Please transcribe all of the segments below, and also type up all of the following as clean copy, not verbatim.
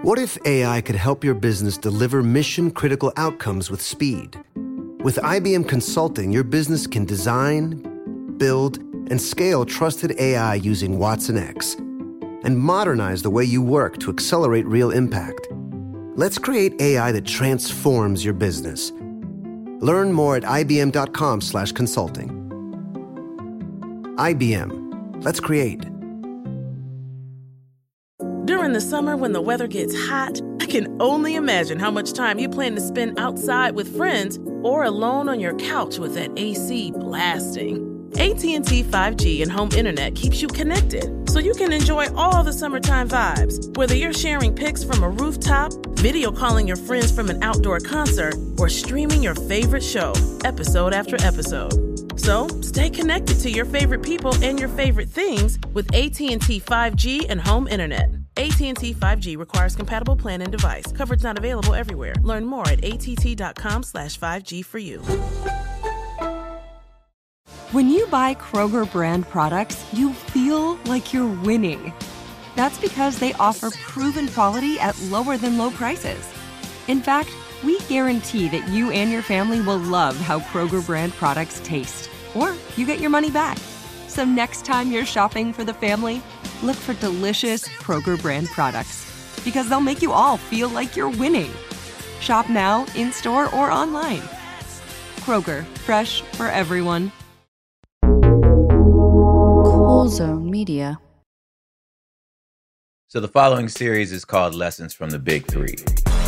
What if AI could help your business deliver mission-critical outcomes with speed? With IBM Consulting, your business can design, build, and scale trusted AI using watsonx, and modernize the way you work to accelerate real impact. Let's create AI that transforms your business. Learn more at ibm.com/consulting. IBM. Let's create. During the summer when the weather gets hot, I can only imagine how much time you plan to spend outside with friends or alone on your couch with that AC blasting. AT&T 5G and home internet keeps you connected, so you can enjoy all the summertime vibes, whether you're sharing pics from a rooftop, video calling your friends from an outdoor concert, or streaming your favorite show, episode after episode. So, stay connected to your favorite people and your favorite things with AT&T 5G and home internet. AT&T 5G requires compatible plan and device. Coverage not available everywhere. Learn more at att.com/5G for you. When you buy Kroger brand products, you feel like you're winning. That's because they offer proven quality at lower than low prices. In fact, we guarantee that you and your family will love how Kroger brand products taste, or you get your money back. So next time you're shopping for the family, look for delicious Kroger brand products, because they'll make you all feel like you're winning. Shop now, in-store, or online. Kroger, fresh for everyone. Cool Zone Media. So the following series is called Lessons from the Big Three.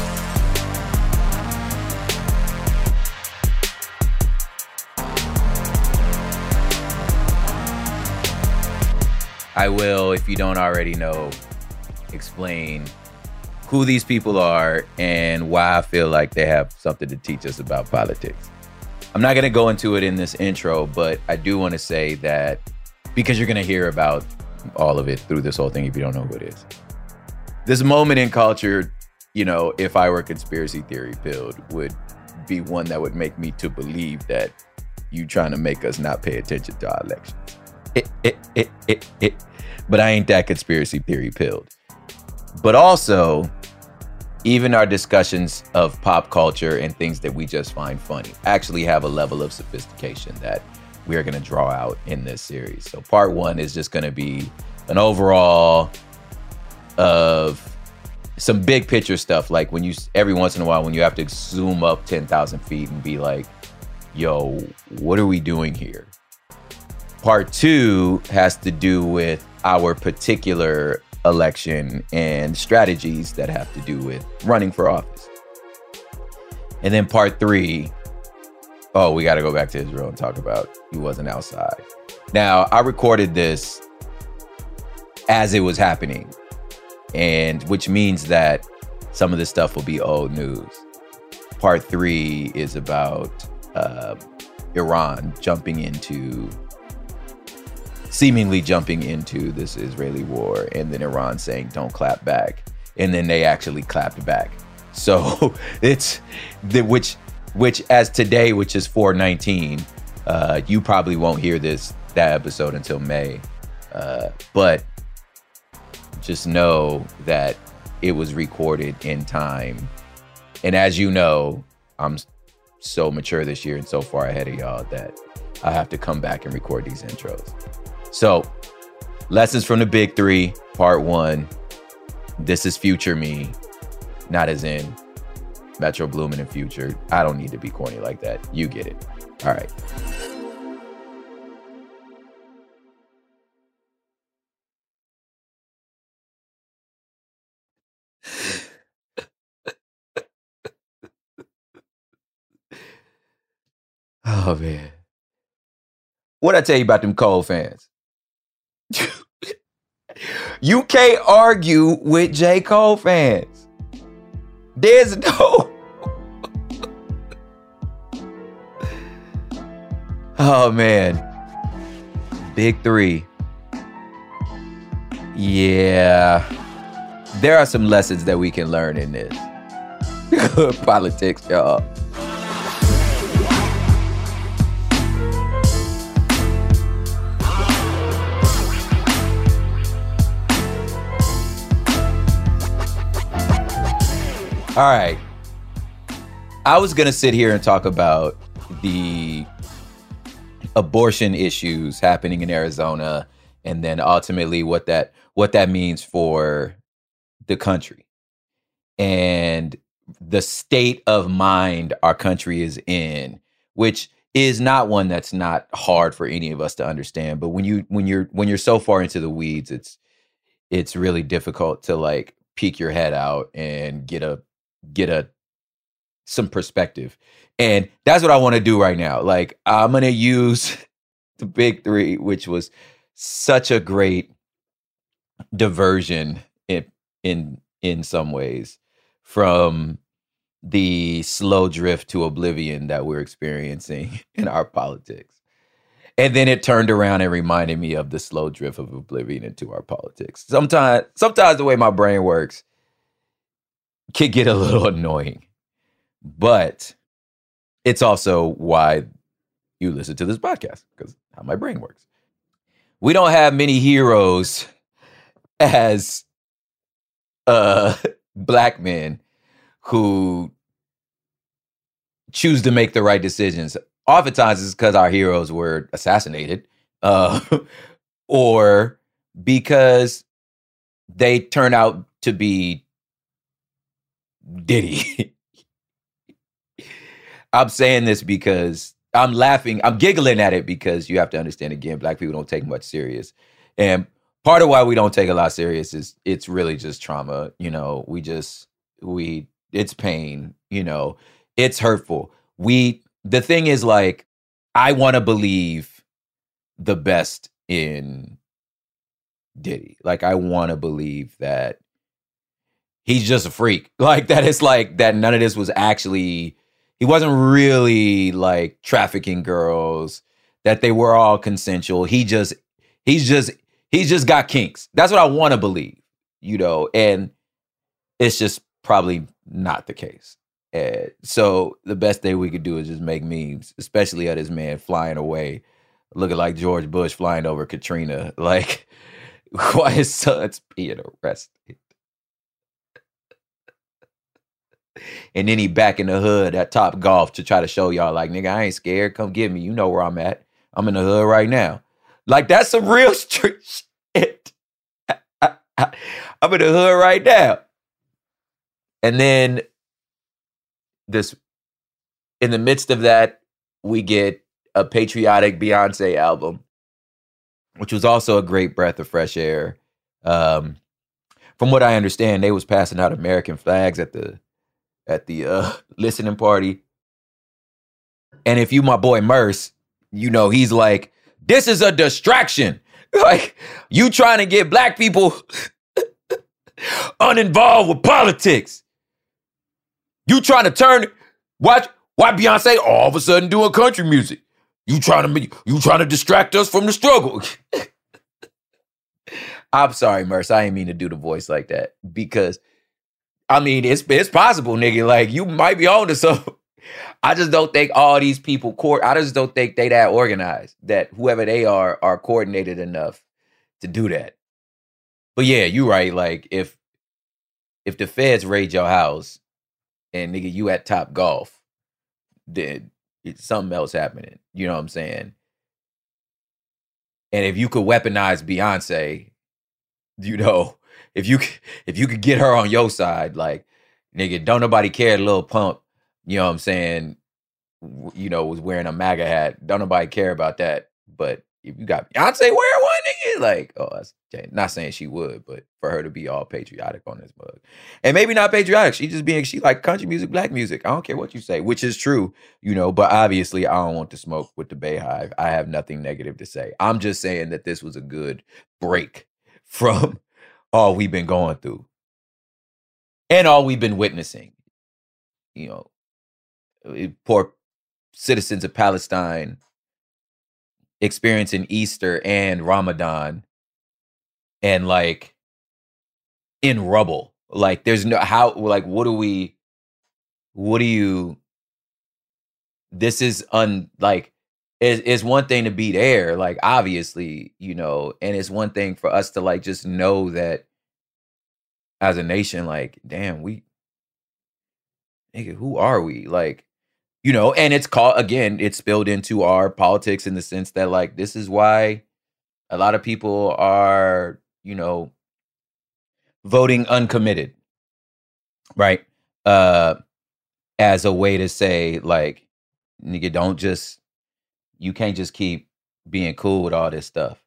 I will, if you don't already know, explain who these people are and why I feel like they have something to teach us about politics. I'm not going to go into it in this intro, but I do want to say that because you're going to hear about all of it through this whole thing if you don't know who it is. This moment in culture, you know, if I were conspiracy theory pilled, would be one that would make me to believe that you trying to make us not pay attention to our elections. But I ain't that conspiracy theory pilled. But also, even our discussions of pop culture and things that we just find funny actually have a level of sophistication that we are going to draw out in this series. So part one is just going to be an overall of some big picture stuff. Like when you, every once in a while, when you have to zoom up 10,000 feet and be like, yo, what are we doing here? Part two has to do with our particular election and strategies that have to do with running for office. And then part three, oh, we got to go back to Israel and talk about he wasn't outside. Now, I recorded this as it was happening, and which means that some of this stuff will be old news. Part three is about Iran seemingly jumping into this Israeli war, and then Iran saying, don't clap back. And then they actually clapped back. So it's which as today, which is 4/19, you probably won't hear that episode until May. But just know that it was recorded in time. And as you know, I'm so mature this year and so far ahead of y'all that I have to come back and record these intros. So, Lessons from the Big Three, part one. This is future me, not as in Metro Boomin and Future. I don't need to be corny like that. You get it. All right. Oh, man. What'd I tell you about them Cole fans? You can't argue with J. Cole fans. There's no... Oh, man. Big Three. Yeah. There are some lessons that we can learn in this. Politics, y'all. All right. I was going to sit here and talk about the abortion issues happening in Arizona, and then ultimately what that means for the country and the state of mind our country is in, which is not one that's not hard for any of us to understand. But when you're so far into the weeds, it's really difficult to like peek your head out and get some perspective. And that's what I want to do right now. Like, I'm going to use the big three, which was such a great diversion in some ways from the slow drift to oblivion that we're experiencing in our politics. And then it turned around and reminded me of the slow drift of oblivion into our politics. Sometimes the way my brain works can get a little annoying, but it's also why you listen to this podcast, because how my brain works. We don't have many heroes as Black men who choose to make the right decisions. Oftentimes it's because our heroes were assassinated, or because they turn out to be Diddy. I'm saying this because I'm laughing. I'm giggling at it because you have to understand, again, Black people don't take much serious. And part of why we don't take a lot serious is it's really just trauma. You know, it's pain, you know, it's hurtful. The thing is, like, I want to believe the best in Diddy. Like, I want to believe that he's just a freak. Like, that it's like that none of this was actually, he wasn't really like trafficking girls, that they were all consensual. He's just got kinks. That's what I want to believe, you know, and it's just probably not the case. So the best thing we could do is just make memes, especially of this man flying away, looking like George Bush flying over Katrina, like while his son's being arrested. And then he back in the hood at Top Golf to try to show y'all, like, nigga, I ain't scared. Come get me. You know where I'm at. I'm in the hood right now. Like, that's some real street shit. I'm in the hood right now. And then in the midst of that, we get a patriotic Beyonce album, which was also a great breath of fresh air. From what I understand, they was passing out American flags at the listening party. And if you my boy Merce, you know, he's like, this is a distraction. Like, you trying to get Black people uninvolved with politics. You trying to turn, why Beyonce all of a sudden doing country music? You trying to distract us from the struggle. I'm sorry, Merce. I didn't mean to do the voice like that, because I mean, it's possible, nigga. Like, you might be on to something. I just don't think all these people I just don't think they that organized, that whoever they are coordinated enough to do that. But yeah, you're right. Like, if the feds raid your house and nigga, you at Top Golf, then it's something else happening. You know what I'm saying? And if you could weaponize Beyonce, you know, if you could get her on your side, like, nigga, don't nobody care. Lil Pump, you know what I'm saying, you know, was wearing a MAGA hat. Don't nobody care about that. But if you got Beyonce wearing one, nigga, like, oh, that's not saying she would, but for her to be all patriotic on this mug. And maybe not patriotic. She like country music, Black music. I don't care what you say, which is true, you know, but obviously I don't want to smoke with the Bayhive. I have nothing negative to say. I'm just saying that this was a good break from all we've been going through and all we've been witnessing. You know, poor citizens of Palestine experiencing Easter and Ramadan and like in rubble. Like, there's no how, like, this is it's one thing to be there, like, obviously, you know, and it's one thing for us to like just know that as a nation, like, damn, we nigga, who are we? Like, you know, and it's spilled into our politics in the sense that, like, this is why a lot of people are, you know, voting uncommitted, right? As a way to say, like, nigga, you can't just keep being cool with all this stuff.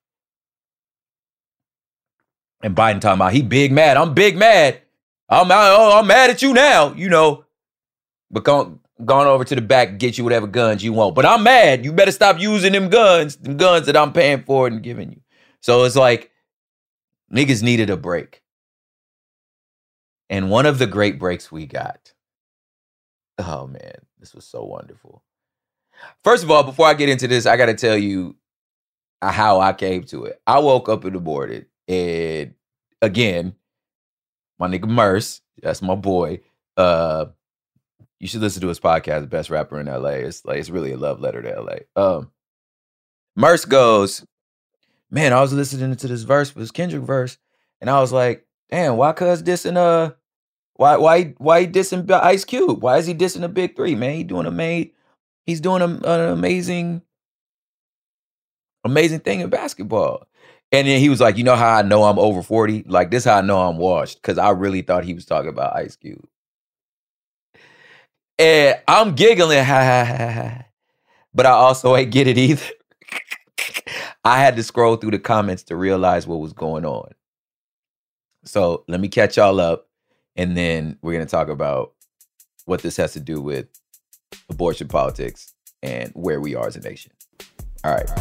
And Biden talking about he big mad. I'm big mad. I'm mad at you now, you know. But gone over to the back and get you whatever guns you want. But I'm mad. You better stop using them guns that I'm paying for and giving you. So it's like niggas needed a break. And one of the great breaks we got. Oh man, this was so wonderful. First of all, before I get into this, I got to tell you how I came to it. I woke up in the morning and again, my nigga Merce, that's my boy. You should listen to his podcast, The Best Rapper in LA. It's really a love letter to LA. Merce goes, man, I was listening to this verse, this Kendrick verse, and I was like, damn, why cuz dissing why he dissing Ice Cube? Why is he dissing the Big Three, man? He's doing an amazing thing in basketball. And then he was like, you know how I know I'm over 40? Like, this is how I know I'm washed, because I really thought he was talking about Ice Cube. And I'm giggling, ha, ha, ha, ha. But I also ain't get it either. I had to scroll through the comments to realize what was going on. So let me catch y'all up, and then we're going to talk about what this has to do with abortion politics and where we are as a nation. All right.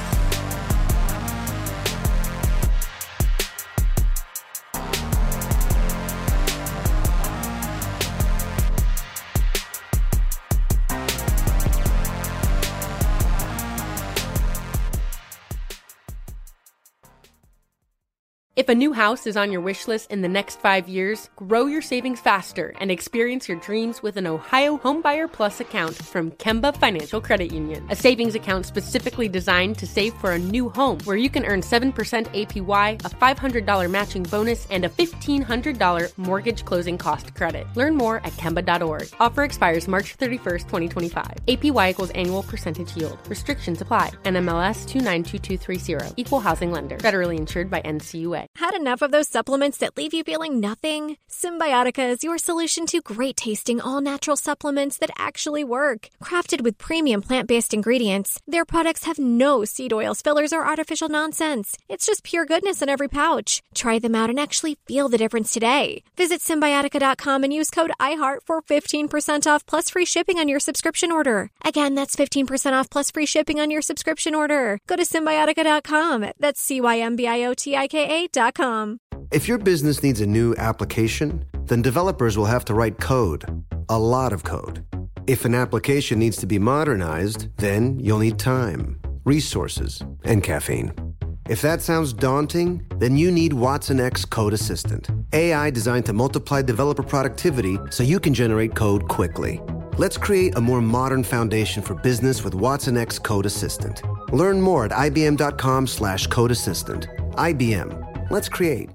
If a new house is on your wish list in the next 5 years, grow your savings faster and experience your dreams with an Ohio Homebuyer Plus account from Kemba Financial Credit Union. A savings account specifically designed to save for a new home, where you can earn 7% APY, a $500 matching bonus, and a $1,500 mortgage closing cost credit. Learn more at Kemba.org. Offer expires March 31st, 2025. APY equals annual percentage yield. Restrictions apply. NMLS 292230. Equal housing lender. Federally insured by NCUA. Had enough of those supplements that leave you feeling nothing? Symbiotica is your solution to great-tasting, all-natural supplements that actually work. Crafted with premium plant-based ingredients, their products have no seed oils, fillers, or artificial nonsense. It's just pure goodness in every pouch. Try them out and actually feel the difference today. Visit Symbiotica.com and use code IHEART for 15% off plus free shipping on your subscription order. Again, that's 15% off plus free shipping on your subscription order. Go to Symbiotica.com. That's CYMBIOTIKA.com. If your business needs a new application, then developers will have to write code, a lot of code. If an application needs to be modernized, then you'll need time, resources, and caffeine. If that sounds daunting, then you need Watson X Code Assistant, AI designed to multiply developer productivity so you can generate code quickly. Let's create a more modern foundation for business with Watson X Code Assistant. Learn more at ibm.com/code assistant. IBM. Let's create.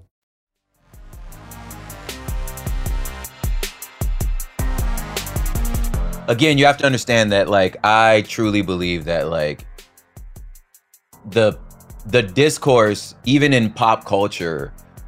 Again, you have to understand that, like, I truly believe that, like, the discourse, even in pop culture,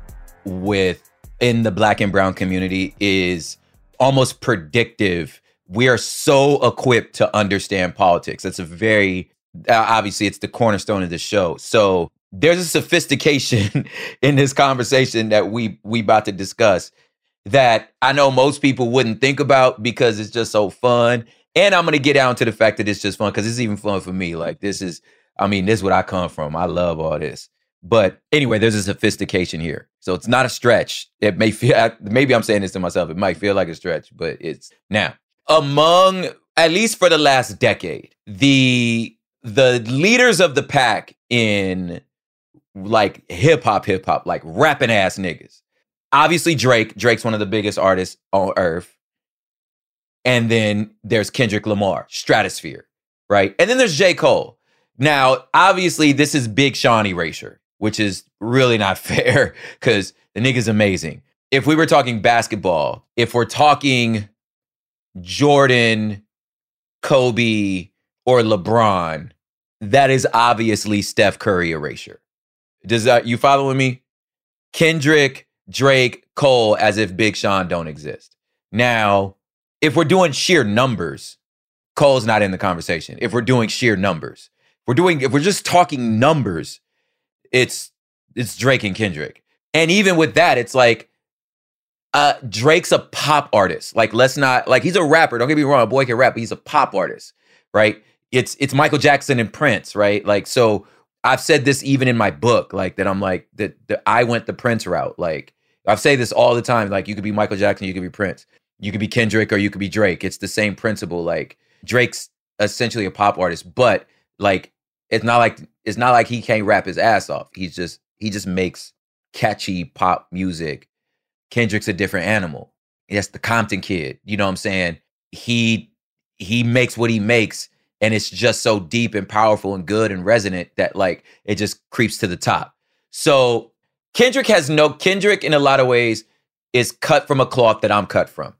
in the Black and brown community, is almost predictive. We are so equipped to understand politics. That's a very, obviously, it's the cornerstone of the show. So there's a sophistication in this conversation that we about to discuss that I know most people wouldn't think about because it's just so fun. And I'm going to get down to the fact that it's just fun because it's even fun for me. Like, this is what I come from. I love all this. But anyway, there's a sophistication here. So it's not a stretch. It may feel, maybe I'm saying this to myself, it might feel like a stretch, but it's now. Among, at least for the last decade, the leaders of the pack in like hip hop, like rapping ass niggas. Obviously Drake's one of the biggest artists on earth. And then there's Kendrick Lamar, Stratosphere, right? And then there's J. Cole. Now, obviously this is Big Sean erasure, which is really not fair because the nigga's amazing. If we were talking basketball, if we're talking Jordan, Kobe, or LeBron, that is obviously Steph Curry erasure. Does that, you following me? Kendrick, Drake, Cole, as if Big Sean don't exist. Now, if we're doing sheer numbers, Cole's not in the conversation. If we're doing sheer numbers, if we're just talking numbers, it's Drake and Kendrick. And even with that, it's like Drake's a pop artist. Like, let's not, like, he's a rapper. Don't get me wrong, a boy can rap, but he's a pop artist, right? It's Michael Jackson and Prince, right? Like, so I've said this even in my book, like that I'm like, that I went the Prince route. Like, I've said this all the time, like, you could be Michael Jackson, you could be Prince. You could be Kendrick or you could be Drake. It's the same principle. Like, Drake's essentially a pop artist, but like, it's not like he can't rap his ass off. He just makes catchy pop music. Kendrick's a different animal. That's the Compton kid. You know what I'm saying? He makes what he makes, and it's just so deep and powerful and good and resonant that like it just creeps to the top. So Kendrick in a lot of ways is cut from a cloth that I'm cut from.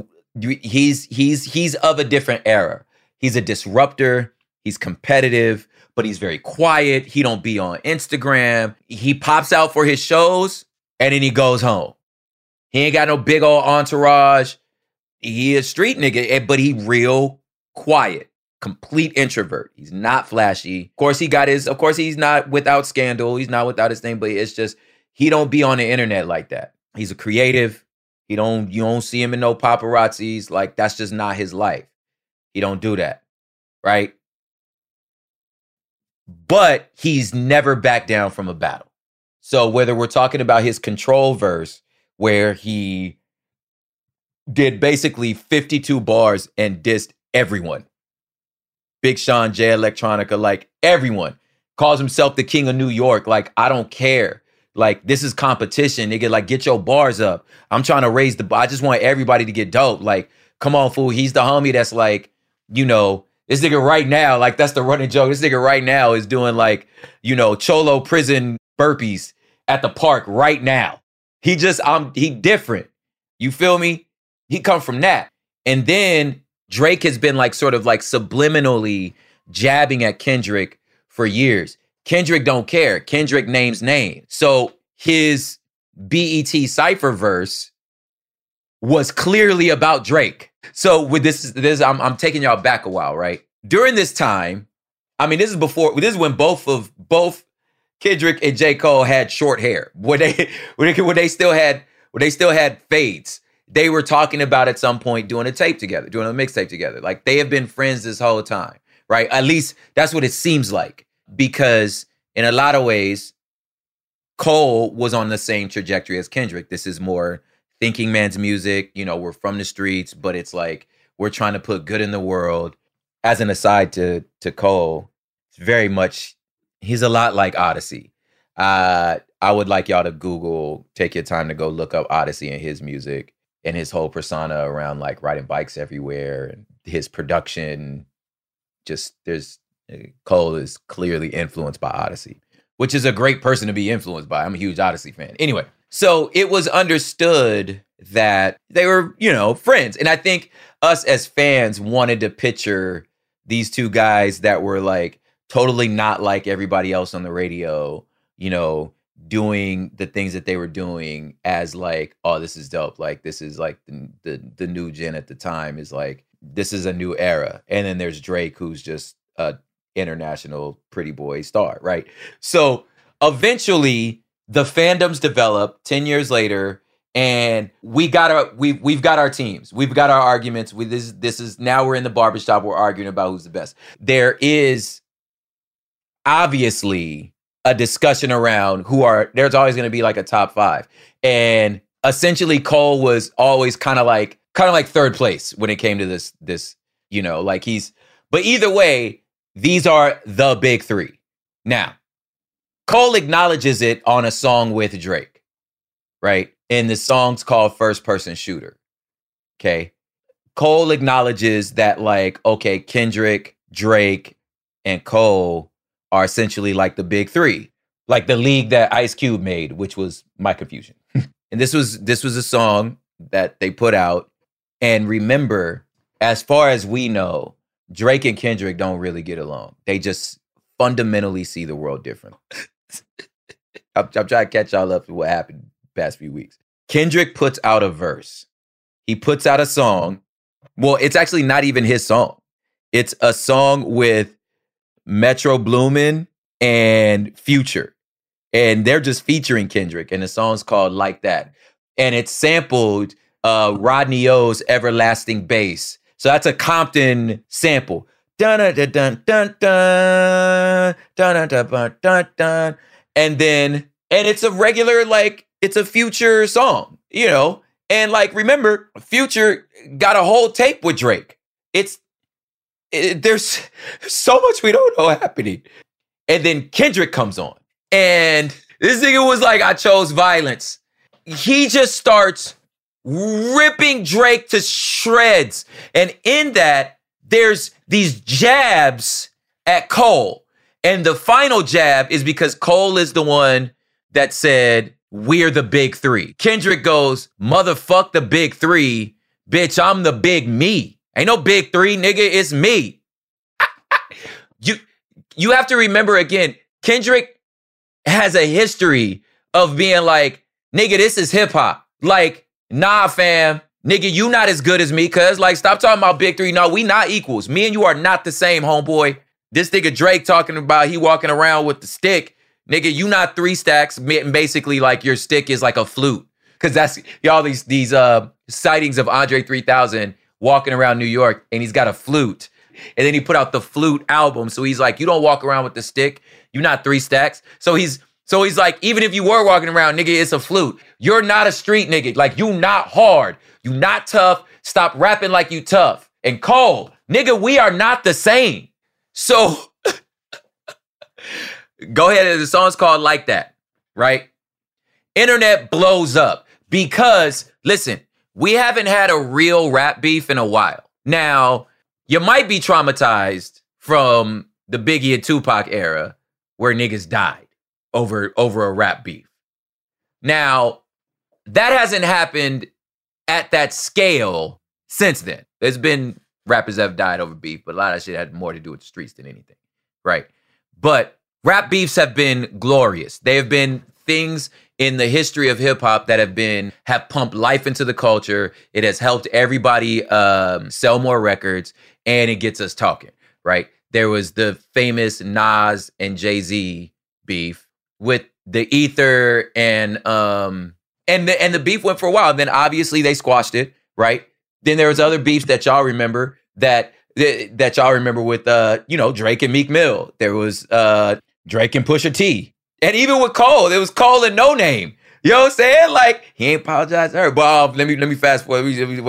He's of a different era. He's a disruptor. He's competitive, but he's very quiet. He don't be on Instagram. He pops out for his shows and then he goes home. He ain't got no big old entourage. He a street nigga, but he real quiet, complete introvert. He's not flashy. Of course he's not without scandal. He's not without his thing, but it's just, he don't be on the internet like that. He's a creative. You don't see him in no paparazzis. Like, that's just not his life. He don't do that, right? But he's never backed down from a battle. So whether we're talking about his Control verse, where he did basically 52 bars and dissed everyone. Big Sean, Jay Electronica, like everyone. Calls himself the king of New York. Like, I don't care. Like, this is competition, nigga. Like, get your bars up. I'm trying to raise the bar. I just want everybody to get dope. Like, come on, fool. He's the homie that's like, you know, this nigga right now, like, that's the running joke. This nigga right now is doing like, you know, Cholo prison burpees at the park right now. He different. You feel me? He come from that. And then Drake has been like sort of like subliminally jabbing at Kendrick for years. Kendrick don't care. Kendrick names names. So his BET Cypher verse was clearly about Drake. So with this, I'm taking y'all back a while, right? During this time, I mean, this is when both Kendrick and J. Cole had short hair. When they still had fades. They were talking about at some point doing a mixtape together. Like, they have been friends this whole time, right? At least that's what it seems like. Because in a lot of ways, Cole was on the same trajectory as Kendrick. This is more thinking man's music. You know, we're from the streets, but it's like we're trying to put good in the world. As an aside to Cole, it's very much, he's a lot like Odyssey. I would like y'all to take your time to go look up Odyssey and his music and his whole persona around like riding bikes everywhere and his production. Cole is clearly influenced by Odyssey, which is a great person to be influenced by. I'm a huge Odyssey fan. Anyway, so it was understood that they were, you know, friends. And I think us as fans wanted to picture these two guys that were like totally not like everybody else on the radio, you know, doing the things that they were doing as like, oh, this is dope. Like, this is like the new gen at the time is like, this is a new era. And then there's Drake, who's just a international pretty boy star, right? So eventually the fandoms develop 10 years later, and we've got our teams. We've got our arguments. This is now we're in the barbershop, we're arguing about who's the best. There is obviously a discussion around there's always going to be like a top five. And essentially Cole was always kind of like third place when it came to this, you know, like but either way, these are the big three. Now, Cole acknowledges it on a song with Drake, right? And the song's called First Person Shooter. Okay. Cole acknowledges that like, okay, Kendrick, Drake, and Cole are essentially like the big three, like the league that Ice Cube made, which was My Confusion. And this was a song that they put out. And remember, as far as we know, Drake and Kendrick don't really get along. They just fundamentally see the world different. I'm trying to catch y'all up to what happened the past few weeks. Kendrick puts out a verse. He puts out a song. Well, it's actually not even his song. It's a song with Metro Boomin and Future. And they're just featuring Kendrick. And the song's called Like That. And it's sampled Rodney O's Everlasting Bass. So that's a Compton sample. Dun dun dun dun dun dun dun dun dun dun. And it's a regular, like, it's a Future song, you know? And like, remember, Future got a whole tape with Drake. There's so much we don't know happening. And then Kendrick comes on. And this nigga was like, I chose violence. He just starts ripping Drake to shreds. And in that, there's these jabs at Cole. And the final jab is because Cole is the one that said, we're the big three. Kendrick goes, motherfuck the big three. Bitch, I'm the big me. Ain't no big three, nigga, it's me. You have to remember again, Kendrick has a history of being like, nigga, this is hip hop. Like, nah, fam, nigga, you not as good as me, cuz like, stop talking about big three. No, we not equals. Me and you are not the same, homeboy. This nigga Drake talking about he walking around with the stick. Nigga, you not 3 stacks. Basically, like, your stick is like a flute. Cause that's y'all these sightings of Andre 3000 walking around New York, and he's got a flute. And then he put out the Flute album. So he's like, you don't walk around with the stick. You're not 3 stacks. So he's like, even if you were walking around, nigga, it's a flute. You're not a street nigga. Like, you not hard. You not tough. Stop rapping like you tough. And Cole, nigga, we are not the same. So go ahead. The song's called Like That, right? Internet blows up because, listen, we haven't had a real rap beef in a while. Now, you might be traumatized from the Biggie and Tupac era where niggas died over a rap beef. Now, that hasn't happened at that scale since then. There's been rappers that have died over beef, but a lot of that shit had more to do with the streets than anything, right? But rap beefs have been glorious. They have been things in the history of hip hop that have pumped life into the culture. It has helped everybody sell more records, and it gets us talking, right? There was the famous Nas and Jay-Z beef with the Ether and the beef went for a while. Then obviously they squashed it, right? Then there was other beefs that y'all remember that y'all remember with Drake and Meek Mill. There was Drake and Pusha T. And even with Cole, there was Cole and No Name. You know what I'm saying? Like, he ain't apologized to her. But let me fast forward. Let me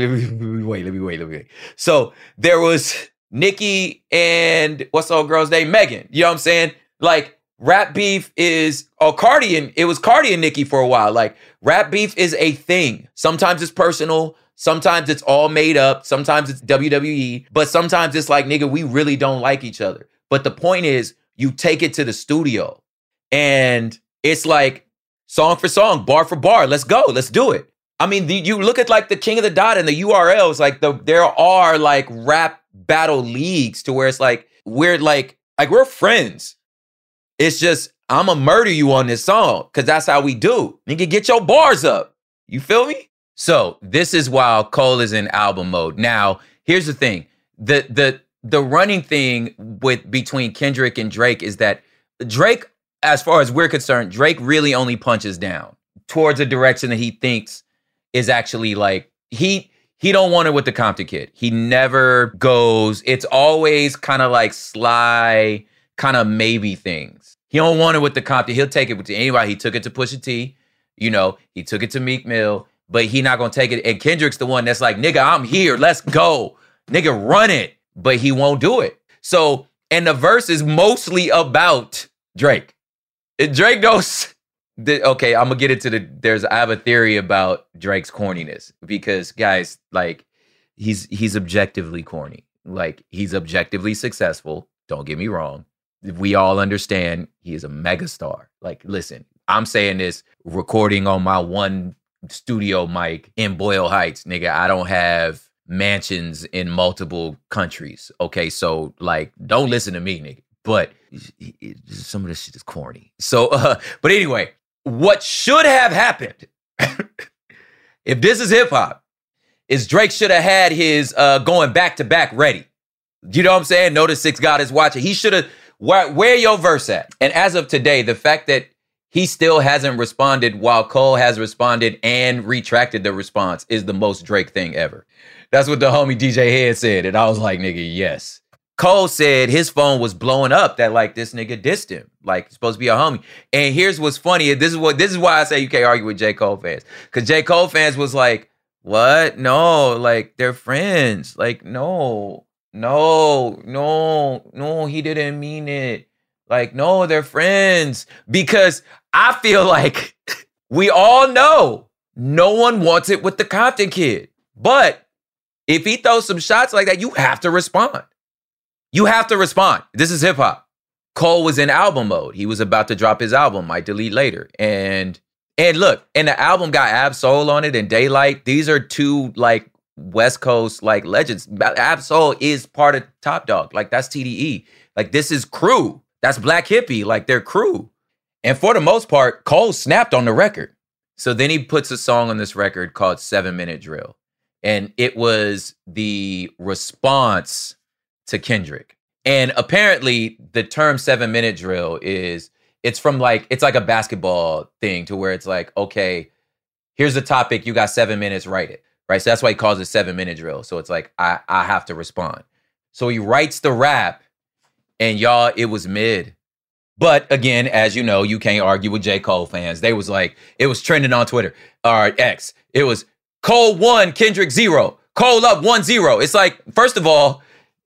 wait. So there was Nicki and what's the old girl's name? Megan. You know what I'm saying? Like, rap beef is Cardi and it was Cardi and Nicki for a while. Like, rap beef is a thing. Sometimes it's personal. Sometimes it's all made up. Sometimes it's WWE. But sometimes it's like, nigga, we really don't like each other. But the point is, you take it to the studio. And it's like song for song, bar for bar. Let's go. Let's do it. I mean, you look at like the King of the Dot and the URLs, like there are like rap battle leagues to where it's like, we're friends. It's just, I'm going to murder you on this song because that's how we do. Nigga, get your bars up. You feel me? So this is while Cole is in album mode. Now, here's the thing. The running thing between Kendrick and Drake is that Drake, as far as we're concerned, Drake really only punches down towards a direction that he thinks is actually like, he don't want it with the Compton Kid. He never goes, it's always kind of like sly, kind of maybe things. He don't want it with the Compton. He'll take it to anybody. He took it to Pusha T, he took it to Meek Mill, but he not gonna take it. And Kendrick's the one that's like, nigga, I'm here, let's go. Nigga, run it. But he won't do it. So, and the verse is mostly about Drake. Drake knows. Okay, I'm gonna get into I have a theory about Drake's corniness because, guys, like, he's objectively corny. Like, he's objectively successful. Don't get me wrong. We all understand he is a megastar. Like, listen, I'm saying this recording on my one studio mic in Boyle Heights, nigga. I don't have mansions in multiple countries. Okay, so like, don't listen to me, nigga. But some of this shit is corny. So, but anyway, what should have happened, if this is hip hop, is Drake should have had his going back to back ready. You know what I'm saying? Know the 6 God is watching. He should have, where your verse at? And as of today, the fact that he still hasn't responded while Cole has responded and retracted the response is the most Drake thing ever. That's what the homie DJ Head said. And I was like, nigga, yes. Cole said his phone was blowing up that like this nigga dissed him. Like he's supposed to be a homie. And here's what's funny. This is why I say you can't argue with J. Cole fans. Because J. Cole fans was like, what? No, like they're friends. Like, no, he didn't mean it. Like, no, they're friends. Because I feel like we all know no one wants it with the Compton kid. But if he throws some shots like that, you have to respond. You have to respond. This is hip hop. Cole was in album mode. He was about to drop his album, Might Delete Later. And look, and the album got Ab Soul on it and Daylight. These are two like West Coast like legends. Ab Soul is part of Top Dog. Like that's TDE. Like this is crew. That's Black Hippie. Like they're crew. And for the most part, Cole snapped on the record. So then he puts a song on this record called 7 Minute Drill. And it was the response to Kendrick. And apparently the term 7 Minute Drill it's like a basketball thing to where it's like, okay, here's the topic. You got 7 minutes, write it. Right. So that's why he calls it 7 Minute Drill. So it's like, I have to respond. So he writes the rap and y'all, it was mid. But again, as you know, you can't argue with J. Cole fans. They was like, it was trending on Twitter or X. It was Cole 1, Kendrick 0, Cole up 1-0. It's like, first of all,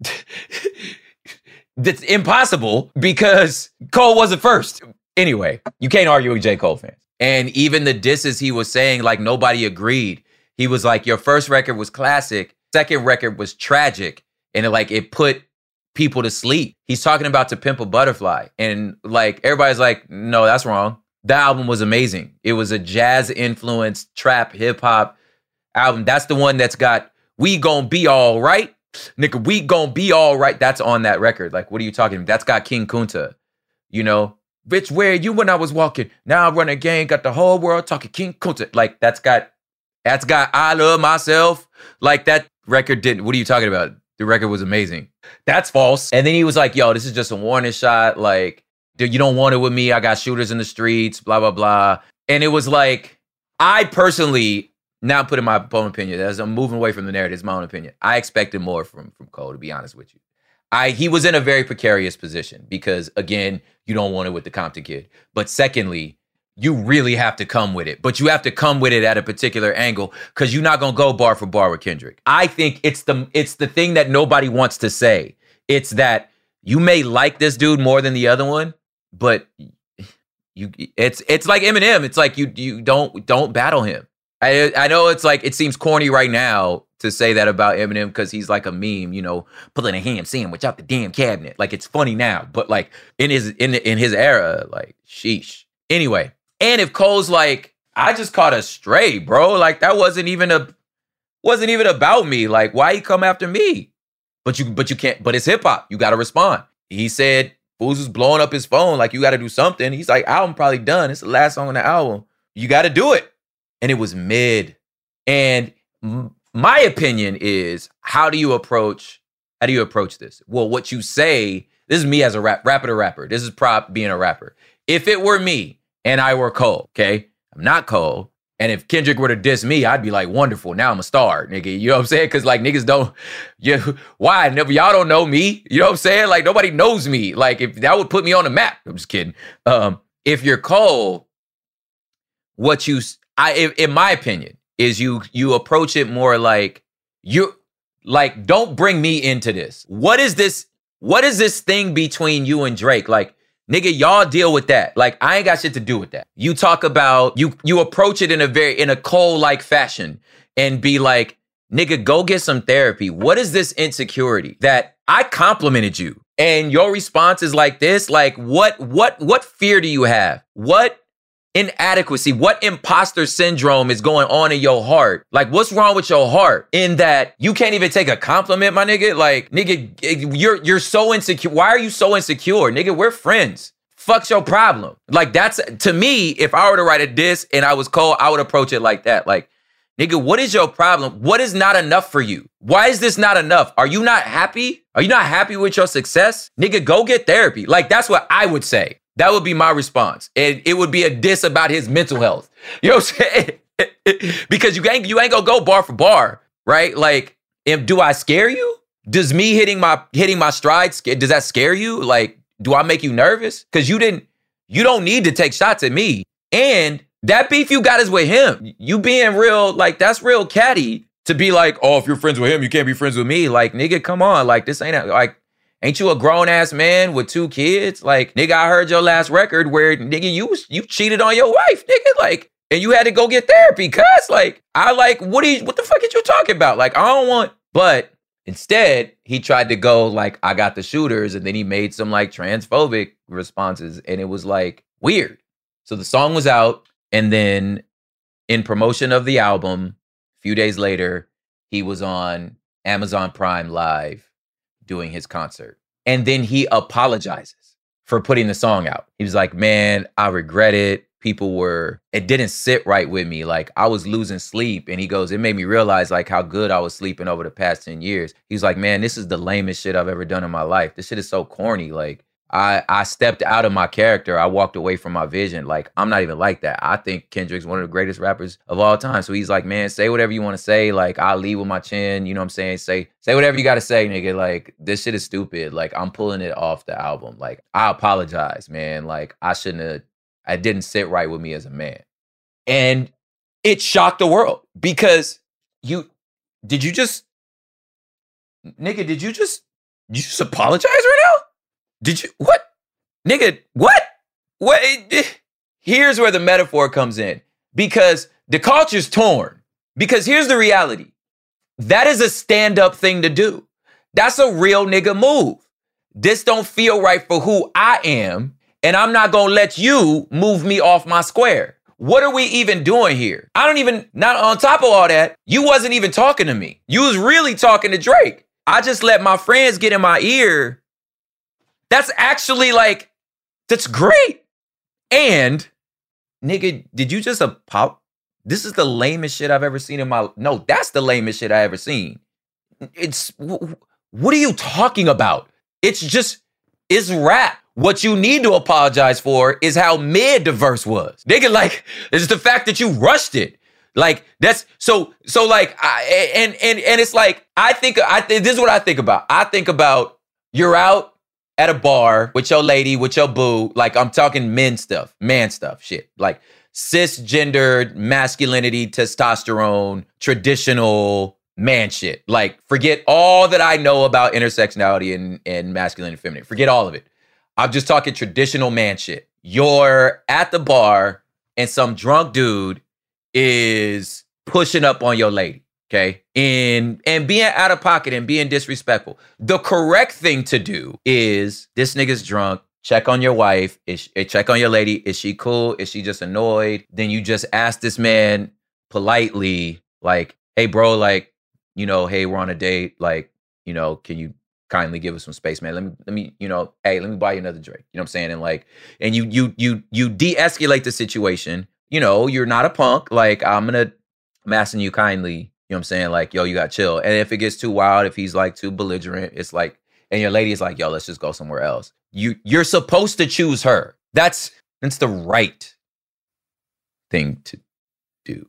that's impossible because Cole wasn't first. Anyway, you can't argue with J. Cole fans. And even the disses he was saying, like nobody agreed. He was like, your first record was classic. Second record was tragic. And it put people to sleep. He's talking about To Pimp a Butterfly. And like, everybody's like, no, that's wrong. The album was amazing. It was a jazz influenced trap hip hop album. That's the one that's got We Gon' Be All Right. Nigga, we gon' be all right. That's on that record. Like, what are you talking about? That's got King Kunta, you know? Bitch, where you when I was walking? Now I run a gang, got the whole world talking King Kunta. Like, that's got I Love Myself. Like, that record didn't, what are you talking about? The record was amazing. That's false. And then he was like, yo, this is just a warning shot. Like, dude, you don't want it with me. I got shooters in the streets, blah, blah, blah. And it was like, I personally, now I'm putting my own opinion. As I'm moving away from the narrative, it's my own opinion. I expected more from Cole, to be honest with you. He was in a very precarious position because, again, you don't want it with the Compton kid. But secondly, you really have to come with it. But you have to come with it at a particular angle because you're not going to go bar for bar with Kendrick. I think it's the thing that nobody wants to say. It's that you may like this dude more than the other one, but it's like Eminem. It's like you don't battle him. I know it's like, it seems corny right now to say that about Eminem because he's like a meme, you know, pulling a ham sandwich out the damn cabinet. Like, it's funny now, but like in his era, like, sheesh. Anyway, and if Cole's like, I just caught a stray, bro. Like, that wasn't even about me. Like, why he come after me? But you can't, but it's hip hop. You got to respond. He said, fools was blowing up his phone. Like, you got to do something. He's like, album probably done. It's the last song on the album. You got to do it. And it was mid. And my opinion is, how do you approach this? Well, what you say, this is me as a rapper to rapper. This is prop being a rapper. If it were me and I were Cole, okay? I'm not Cole. And if Kendrick were to diss me, I'd be like, wonderful. Now I'm a star, nigga. You know what I'm saying? Because like niggas don't, why? Y'all don't know me. You know what I'm saying? Like, nobody knows me. Like, if that would put me on the map. I'm just kidding. If you're Cole, in my opinion, is you approach it more like, don't bring me into this. What is this thing between you and Drake? Like, nigga, y'all deal with that. Like, I ain't got shit to do with that. You talk about, you approach it in a Cole-like fashion and be like, nigga, go get some therapy. What is this insecurity that I complimented you and your response is like this? Like, what fear do you have? What inadequacy? What imposter syndrome is going on in your heart? Like, what's wrong with your heart in that you can't even take a compliment, my nigga? Like, nigga, you're so insecure. Why are you so insecure? Nigga, we're friends. Fuck's your problem? Like, that's, to me, if I were to write a diss and I was cold, I would approach it like that. Like, nigga, what is your problem? What is not enough for you? Why is this not enough? Are you not happy? Are you not happy with your success? Nigga, go get therapy. Like, that's what I would say. That would be my response. And it would be a diss about his mental health. You know what I'm saying? Because you ain't gonna go bar for bar, right? Like, do I scare you? Does me hitting my stride, does that scare you? Like, do I make you nervous? Because you don't need to take shots at me. And that beef you got is with him. You being real, like, that's real catty to be like, oh, if you're friends with him, you can't be friends with me. Like, nigga, come on. Like, this ain't, like, ain't you a grown-ass man with 2 kids? Like, nigga, I heard your last record where, nigga, you cheated on your wife, nigga. Like, and you had to go get therapy, cuz. Like, what the fuck are you talking about? Like, I don't want, but instead, he tried to go like, I got the shooters, and then he made some like transphobic responses, and it was like weird. So the song was out, and then in promotion of the album, a few days later, he was on Amazon Prime Live doing his concert. And then he apologizes for putting the song out. He was like, man, I regret it. It didn't sit right with me. Like, I was losing sleep. And he goes, it made me realize like how good I was sleeping over the past 10 years. He was like, man, this is the lamest shit I've ever done in my life. This shit is so corny. Like, I stepped out of my character. I walked away from my vision. Like, I'm not even like that. I think Kendrick's one of the greatest rappers of all time. So he's like, man, say whatever you want to say. Like, I'll lead with my chin. You know what I'm saying? Say whatever you got to say, nigga. Like, this shit is stupid. Like, I'm pulling it off the album. Like, I apologize, man. Like, I didn't sit right with me as a man. And it shocked the world because did you just apologize right now? Did you, what? Nigga, what? Here's where the metaphor comes in. Because the culture's torn. Because here's the reality. That is a stand-up thing to do. That's a real nigga move. This don't feel right for who I am, and I'm not gonna let you move me off my square. What are we even doing here? Not on top of all that, you wasn't even talking to me. You was really talking to Drake. I just let my friends get in my ear. That's actually like, that's great. And nigga, did you just this is the lamest shit I've ever seen no, that's the lamest shit I ever seen. What are you talking about? It's rap. What you need to apologize for is how mid-diverse was. Nigga, like, it's the fact that you rushed it. Like, that's, so like, and it's like, this is what I think about. I think about, you're out at a bar with your lady, with your boo, like, I'm talking man stuff, shit. Like, cisgendered masculinity, testosterone, traditional man shit. Like, forget all that I know about intersectionality and masculine and feminine. Forget all of it. I'm just talking traditional man shit. You're at the bar and some drunk dude is pushing up on your lady, okay? And being out of pocket and being disrespectful. The correct thing to do is, this nigga's drunk, check on your wife, check on your lady. Is she cool? Is she just annoyed? Then you just ask this man politely, like, hey, bro, like, you know, hey, we're on a date. Like, you know, can you kindly give us some space, man? Let me, you know, hey, let me buy you another drink. You know what I'm saying? And like, and you de-escalate the situation. You know, you're not a punk. Like, I'm asking you kindly, you know what I'm saying? Like, yo, you got chill. And if it gets too wild, if he's like too belligerent, it's like, and your lady is like, yo, let's just go somewhere else. You're supposed to choose her. That's the right thing to do.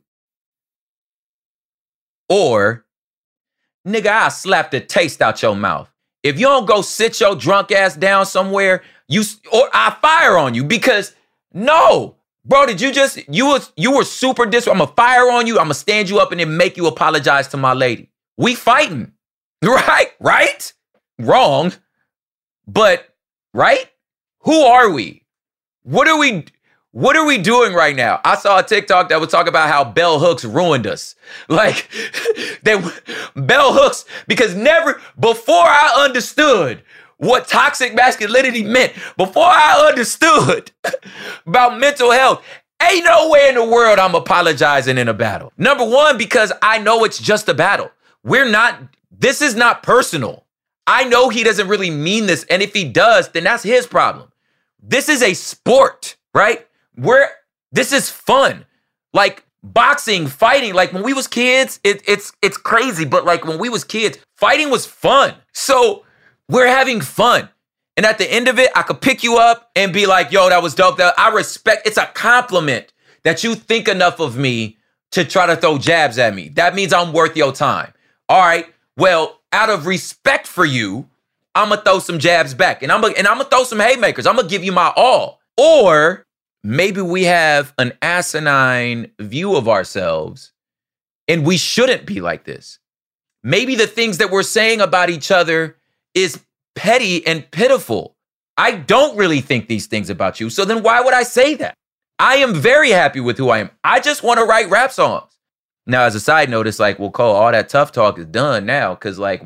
Or, nigga, I'll slap the taste out your mouth. If you don't go sit your drunk ass down somewhere, or I fire on you, because no, bro, you were super disrespectful. I'm gonna fire on you. I'm gonna stand you up and then make you apologize to my lady. We fighting, right? Wrong, but right? Who are we? What are we doing right now? I saw a TikTok that was talking about how bell hooks ruined us. Like, bell hooks, because before I understood what toxic masculinity meant, before I understood about mental health, Ain't no way in the world I'm apologizing in a battle. Number one, because I know it's just a battle. This is not personal. I know he doesn't really mean this. And if he does, then that's his problem. This is a sport, right? This is fun. Like boxing, fighting, like when we was kids, it's crazy. But like when we was kids, fighting was fun. So we're having fun. And at the end of it, I could pick you up and be like, yo, that was dope. I respect, it's a compliment that you think enough of me to try to throw jabs at me. That means I'm worth your time. All right, well, out of respect for you, I'm gonna throw some jabs back and I'm gonna throw some haymakers. I'm gonna give you my all. Or maybe we have an asinine view of ourselves and we shouldn't be like this. Maybe the things that we're saying about each other is petty and pitiful. I don't really think these things about you. So then why would I say that? I am very happy with who I am. I just want to write rap songs. Now, as a side note, it's like, well, Cole, all that tough talk is done now. Cause like,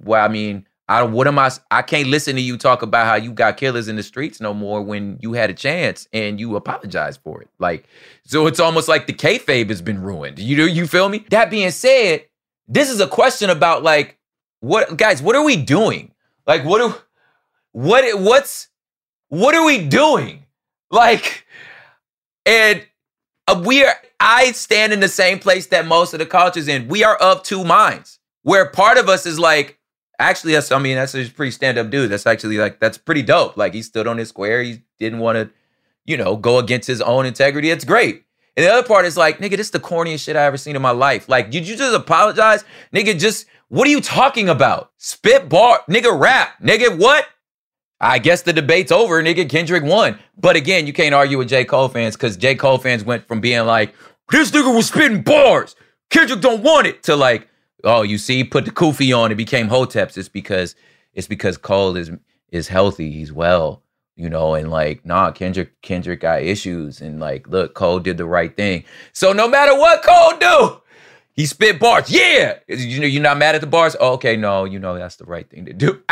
I can't listen to you talk about how you got killers in the streets no more when you had a chance and you apologized for it. Like, so it's almost like the kayfabe has been ruined. You feel me? That being said, this is a question about like, what are we doing? Like, what are we doing? Like, and I stand in the same place that most of the culture's in. We are of two minds, where part of us is like, actually, that's a pretty stand-up dude. That's actually like, that's pretty dope. Like, he stood on his square. He didn't want to, go against his own integrity. It's great. And the other part is like, nigga, this is the corniest shit I ever seen in my life. Like, did you just apologize? Nigga, what are you talking about? Spit bar, nigga, rap, nigga, what? I guess the debate's over, nigga, Kendrick won. But again, you can't argue with J. Cole fans because J. Cole fans went from being like, this nigga was spitting bars, Kendrick don't want it, to like, oh, you see, put the kufi on, it became Hoteps. It's because Cole is healthy, he's well, and like, nah, Kendrick got issues, and like, look, Cole did the right thing. So no matter what Cole do, he spit bars. Yeah. You're not mad at the bars? Oh, okay, no, that's the right thing to do.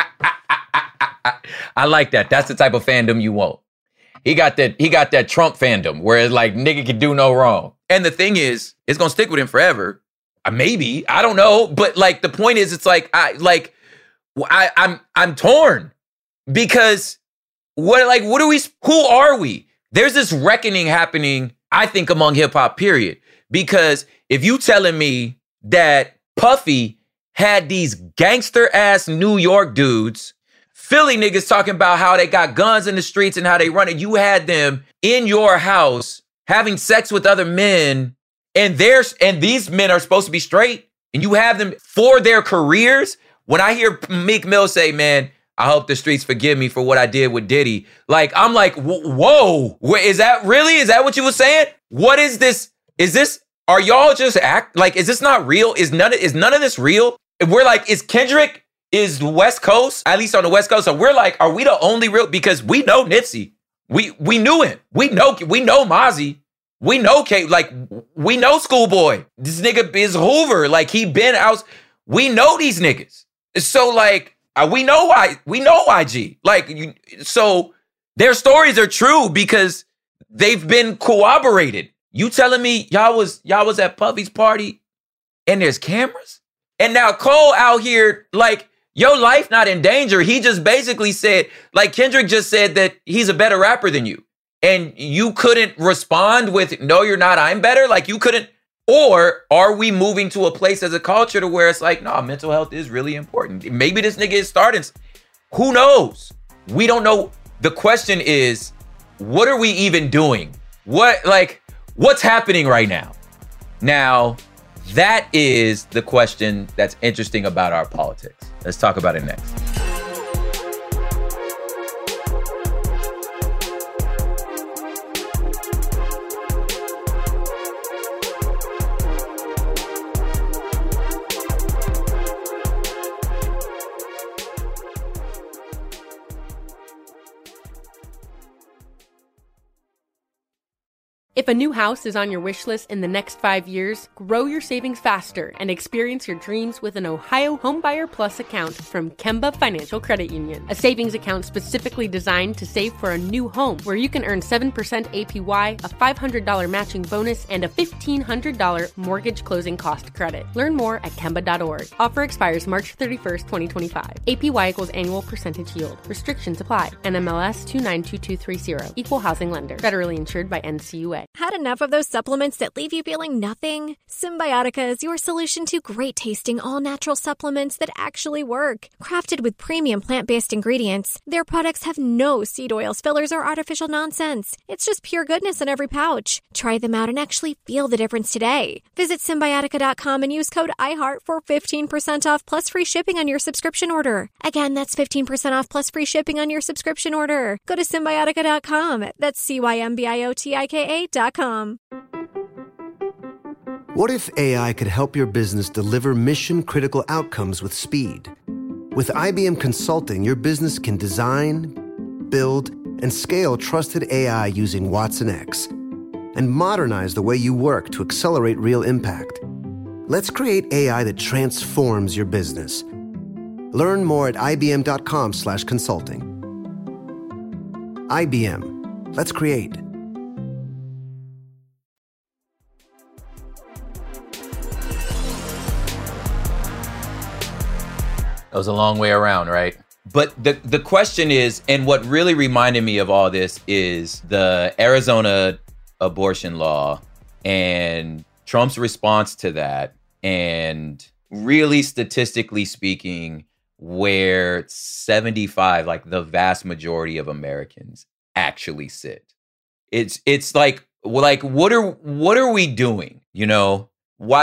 I like that. That's the type of fandom you want. He got that Trump fandom where it's like, nigga can do no wrong. And the thing is, it's going to stick with him forever. Maybe, I don't know. But like, the point is, it's like, I'm torn because who are we? There's this reckoning happening, I think, among hip hop, period. Because if you telling me that Puffy had these gangster ass New York dudes, Philly niggas talking about how they got guns in the streets and how they run it, you had them in your house having sex with other men, and these men are supposed to be straight, and you have them for their careers. When I hear Meek Mill say, man, I hope the streets forgive me for what I did with Diddy, like, I'm like, whoa, is that what you were saying? What is this? Are y'all just is this not real? Is none of this real? We're like, is the West Coast, at least on the West Coast, so we're like, are we the only real? Because we know Nipsey. We knew him. We know Mozzie. We know Kate. Like, we know Schoolboy. This nigga is Hoover. Like, he been out. We know these niggas. So like, we know YG. Like, so their stories are true because they've been corroborated. You telling me y'all was at Puffy's party and there's cameras? And now Cole out here, like, your life not in danger. He just basically said, like, Kendrick just said that he's a better rapper than you. And you couldn't respond with, no, you're not, I'm better. Like, you couldn't. Or are we moving to a place as a culture to where it's like, no, mental health is really important. Maybe this nigga is starting. Who knows? We don't know. The question is, what are we even doing? What's happening right now? Now, that is the question that's interesting about our politics. Let's talk about it next. If a new house is on your wish list in the next 5 years, grow your savings faster and experience your dreams with an Ohio Homebuyer Plus account from Kemba Financial Credit Union. A savings account specifically designed to save for a new home where you can earn 7% APY, a $500 matching bonus, and a $1,500 mortgage closing cost credit. Learn more at Kemba.org. Offer expires March 31st, 2025. APY equals annual percentage yield. Restrictions apply. NMLS 292230. Equal housing lender. Federally insured by NCUA. Had enough of those supplements that leave you feeling nothing? Symbiotica is your solution to great tasting all-natural supplements that actually work. Crafted with premium plant-based ingredients, their products have no seed oils, fillers, or artificial nonsense. It's just pure goodness in every pouch. Try them out and actually feel the difference today. Visit Symbiotica.com and use code IHEART for 15% off plus free shipping on your subscription order. Again, that's 15% off plus free shipping on your subscription order. Go to Symbiotica.com. That's CYMBIOTIKA.com. What if AI could help your business deliver mission-critical outcomes with speed? With IBM Consulting, your business can design, build, and scale trusted AI using watsonx and modernize the way you work to accelerate real impact. Let's create AI that transforms your business. Learn more at ibm.com/consulting. IBM. Let's create. That was a long way around, right? But the question is, and what really reminded me of all this is the Arizona abortion law and Trump's response to that, and really statistically speaking, where 75, like the vast majority of Americans actually sit. It's like what are we doing? You know,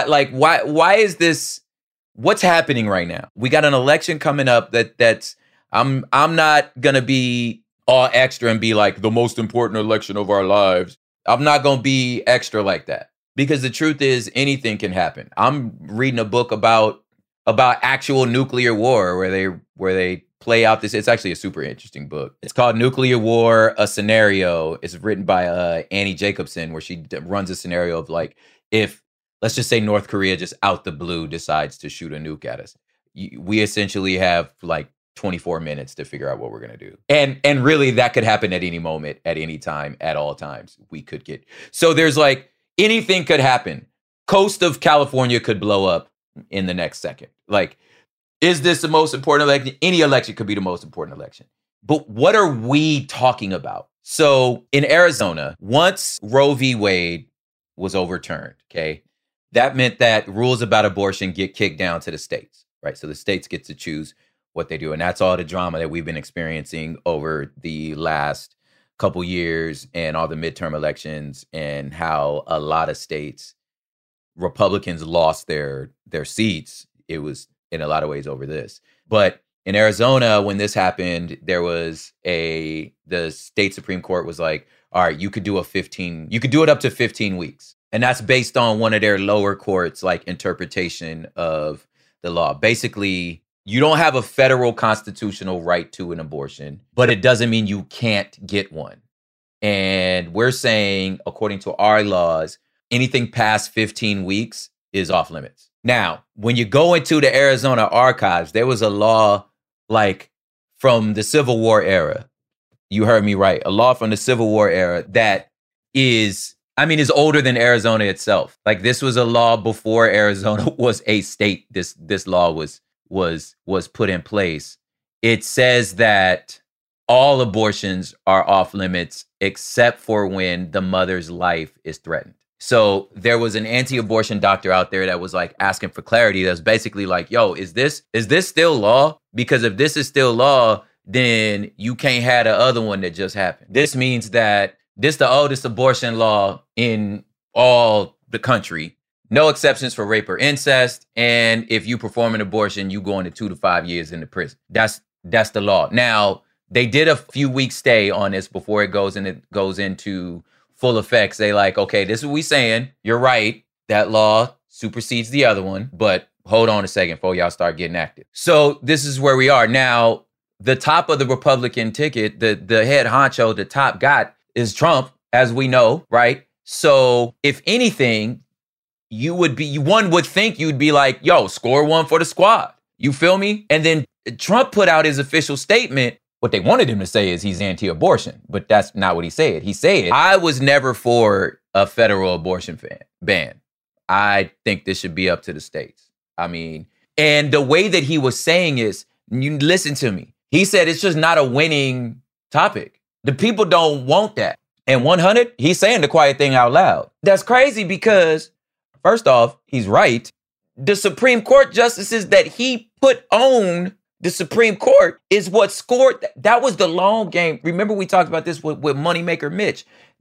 why is this? What's happening right now? We got an election coming up that's I'm not gonna be all extra and be like the most important election of our lives. I'm not gonna be extra like that, because the truth is anything can happen. I'm reading a book about actual nuclear war where they play out this. It's actually a super interesting book. It's called Nuclear War: A Scenario. It's written by Annie Jacobson, where she runs a scenario of like, if, let's just say, North Korea just out the blue decides to shoot a nuke at us. We essentially have like 24 minutes to figure out what we're going to do. And really that could happen at any moment, at any time, at all times. We could get. So there's like anything could happen. Coast of California could blow up in the next second. Like, is this the most important election? Any election could be the most important election. But what are we talking about? So in Arizona, once Roe v. Wade was overturned, okay, that meant that rules about abortion get kicked down to the states, right? So the states get to choose what they do. And that's all the drama that we've been experiencing over the last couple years and all the midterm elections, and how a lot of states, Republicans lost their seats. It was in a lot of ways over this. But in Arizona, when this happened, there was the state Supreme Court was like, all right, you could do it up to 15 weeks. And that's based on one of their lower courts, like, interpretation of the law. Basically, you don't have a federal constitutional right to an abortion, but it doesn't mean you can't get one. And we're saying, according to our laws, anything past 15 weeks is off limits. Now, when you go into the Arizona archives, there was a law like from the Civil War era. You heard me right. A law from the Civil War era that is older than Arizona itself. Like, this was a law before Arizona was a state. This law was put in place. It says that all abortions are off limits except for when the mother's life is threatened. So there was an anti-abortion doctor out there that was like asking for clarity. That's basically like, yo, is this still law? Because if this is still law, then you can't have the other one that just happened. This means that this is the oldest abortion law in all the country. No exceptions for rape or incest. And if you perform an abortion, you go into 2 to 5 years in the prison. That's the law. Now, they did a few weeks stay on this before it goes into full effects. They like, okay, this is what we saying. You're right. That law supersedes the other one. But hold on a second before y'all start getting active. So this is where we are. Now, the top of the Republican ticket, the head honcho, the top guy is Trump, as we know, right? So if anything, one would think you'd be like, yo, score one for the squad. You feel me? And then Trump put out his official statement. What they wanted him to say is he's anti-abortion, but that's not what he said. He said, I was never for a federal abortion ban. I think this should be up to the states. I mean, and the way that he was saying is, you listen to me. He said it's just not a winning topic. The people don't want that. And 100, he's saying the quiet thing out loud. That's crazy because, first off, he's right. The Supreme Court justices that he put on the Supreme Court is what scored. That was the long game. Remember we talked about this with Moneymaker Mitch,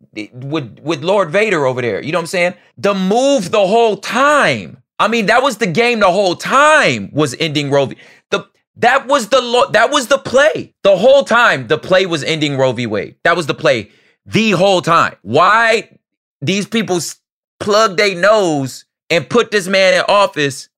with Lord Vader over there. You know what I'm saying? The move the whole time. I mean, that was the game the whole time, was ending Roe v. That was the play. The whole time, the play was ending Roe v. Wade. That was the play the whole time. Why these people plug their nose and put this man in office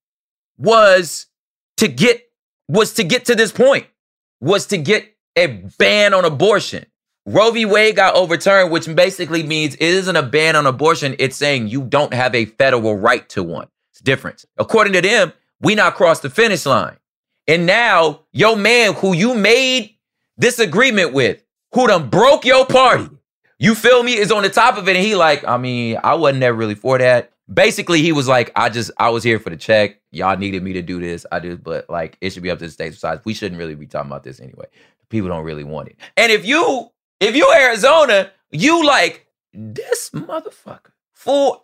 was to get to this point, was to get a ban on abortion. Roe v. Wade got overturned, which basically means it isn't a ban on abortion. It's saying you don't have a federal right to one. It's different. According to them, we not crossed the finish line. And now your man who you made this agreement with, who done broke your party, you feel me, is on the top of it. And he like, I mean, I wasn't never really for that. Basically, he was like, I was here for the check. Y'all needed me to do this. I did, but like, it should be up to the states. Besides, we shouldn't really be talking about this anyway. People don't really want it. And if you Arizona, you like, this motherfucker, fool,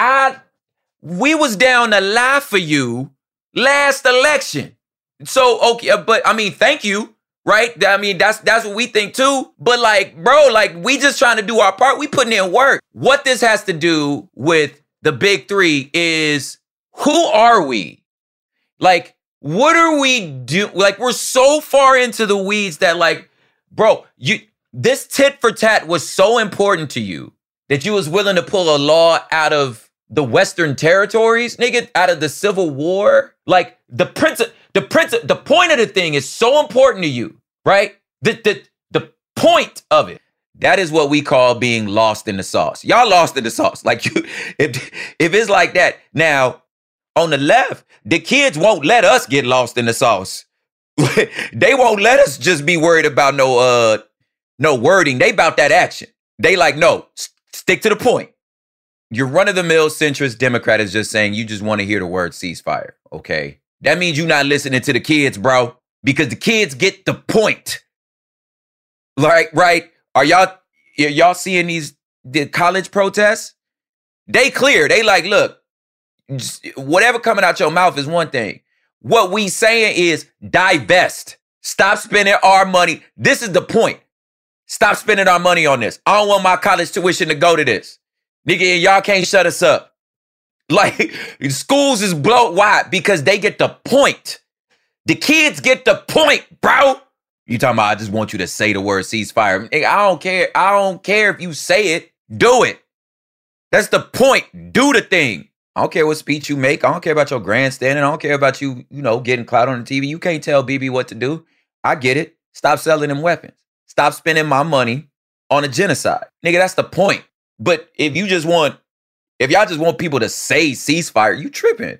we was down to lie for you last election. So, okay, but I mean, thank you, right? I mean, that's what we think too. But like, bro, like, we just trying to do our part. We putting in work. What this has to do with the big three is, who are we? Like, what are we do? Like, we're so far into the weeds that like, bro, this tit for tat was so important to you that you was willing to pull a law out of the Western territories, nigga, out of the Civil War. Like, the point of the thing is so important to you, right? The point of it. That is what we call being lost in the sauce. Y'all lost in the sauce. Like, if it's like that. Now, on the left, the kids won't let us get lost in the sauce. They won't let us just be worried about no wording. They about that action. They like, no, stick to the point. Your run-of-the-mill centrist Democrat is just saying you just want to hear the word ceasefire, okay? That means you're not listening to the kids, bro, because the kids get the point. Like, right? Are y'all seeing the college protests? They clear. They like, look, whatever coming out your mouth is one thing. What we saying is divest. Stop spending our money. This is the point. Stop spending our money on this. I don't want my college tuition to go to this. Nigga, y'all can't shut us up. Like, schools is blown wide because they get the point. The kids get the point, bro. You talking about, I just want you to say the word ceasefire. Nigga, I don't care. I don't care if you say it. Do it. That's the point. Do the thing. I don't care what speech you make. I don't care about your grandstanding. I don't care about you, getting clout on the TV. You can't tell BB what to do. I get it. Stop selling them weapons. Stop spending my money on a genocide. Nigga, that's the point. But if y'all just want people to say ceasefire, you tripping.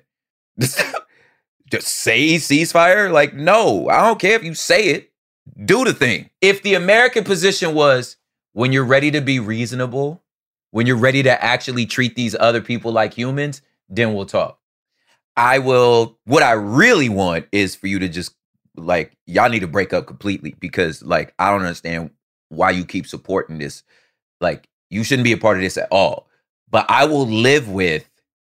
Just say ceasefire? Like, no, I don't care if you say it. Do the thing. If the American position was, when you're ready to be reasonable, when you're ready to actually treat these other people like humans, then we'll talk. What I really want is for you to just, like, y'all need to break up completely because, like, I don't understand why you keep supporting this. Like, you shouldn't be a part of this at all. But I will live with,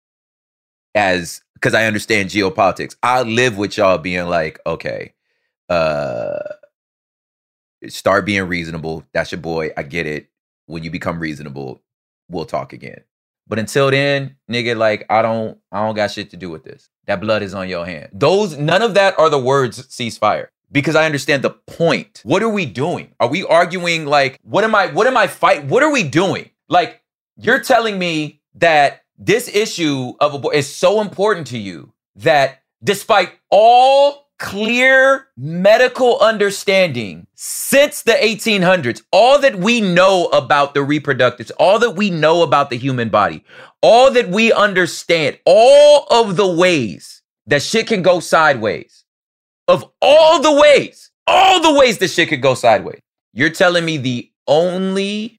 because I understand geopolitics, I'll live with y'all being like, okay, start being reasonable. That's your boy. I get it. When you become reasonable, we'll talk again. But until then, nigga, like, I don't got shit to do with this. That blood is on your hand. None of that are the words ceasefire. Because I understand the point. What are we doing? Are we arguing like, what am I fighting? What are we doing? Like, you're telling me that this issue of abortion is so important to you that despite all clear medical understanding since the 1800s. All that we know about the reproductives, all that we know about the human body, all that we understand, all of the ways that shit can go sideways, of all the ways that shit could go sideways. You're telling me the only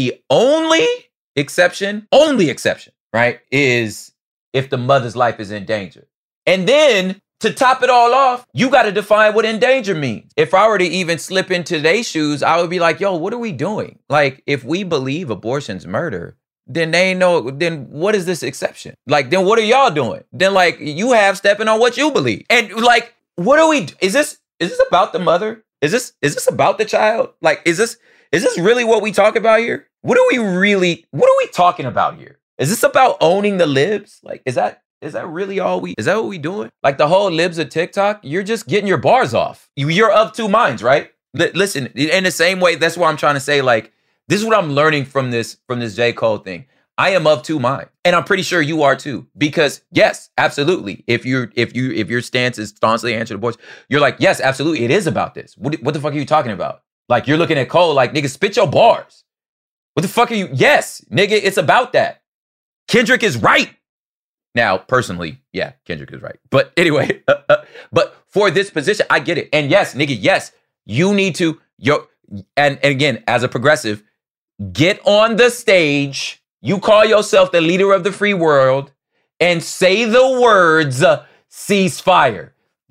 exception, right, is if the mother's life is in danger. And then to top it all off, you got to define what in danger means. If I were to even slip into their shoes, I would be like, yo, what are we doing? Like, if we believe abortion's murder, then then what is this exception? Like, then what are y'all doing? Then like, you have stepping on what you believe. And like, what are we, is this about the mother? Is this about the child? Like, is this really what we talk about here? What are we talking about here? Is this about owning the libs? Like, is that really is that what we doing? Like the whole libs of TikTok, you're just getting your bars off. You're of two minds, right? Listen, in the same way, that's what I'm trying to say. Like, this is what I'm learning from this J. Cole thing. I am of two minds. And I'm pretty sure you are too. Because yes, absolutely. If your stance is staunchly anti-abortion, you're like, yes, absolutely. It is about this. What the fuck are you talking about? Like, you're looking at Cole like, nigga, spit your bars. What the fuck are you? Yes, nigga, it's about that. Kendrick is right. Now, personally, yeah, Kendrick is right. But anyway, but for this position, I get it. And yes, nigga, yes, you need to, and again, as a progressive, get on the stage. You call yourself the leader of the free world and say the words, ceasefire.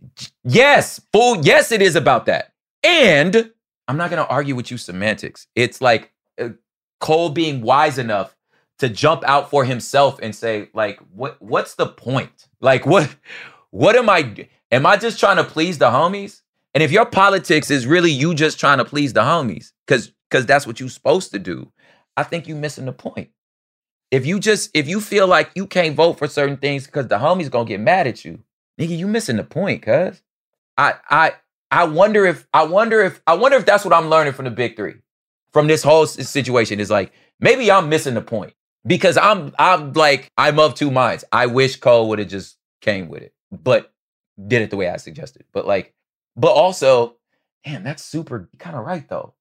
Yes, fool. Yes, it is about that. And I'm not going to argue with you semantics. It's like Cole being wise enough to jump out for himself and say, like, what's the point? Like, what am I just trying to please the homies? And if your politics is really you just trying to please the homies, because that's what you're supposed to do, I think you're missing the point. If you feel like you can't vote for certain things because the homies gonna get mad at you, nigga, you missing the point, cuz. I wonder if that's what I'm learning from the big three, from this whole situation, is like, maybe I'm missing the point. Because I'm of two minds. I wish Cole would have just came with it, but did it the way I suggested. But also, damn, that's super kind of right though.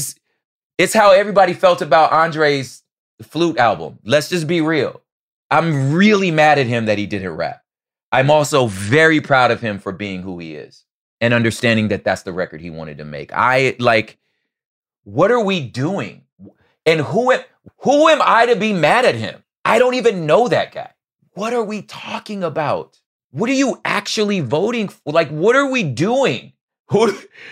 It's how everybody felt about Andre's Flute album. Let's just be real. I'm really mad at him that he didn't rap. I'm also very proud of him for being who he is and understanding that that's the record he wanted to make. What are we doing? And who am I to be mad at him? I don't even know that guy. What are we talking about? What are you actually voting for? Like, what are we doing? What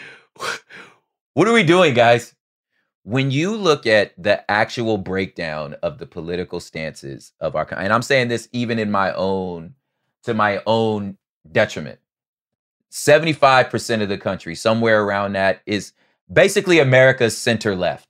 are we doing, guys? When you look at the actual breakdown of the political stances of our country, and I'm saying this even to my own detriment, 75% of the country, somewhere around that, is basically America's center left.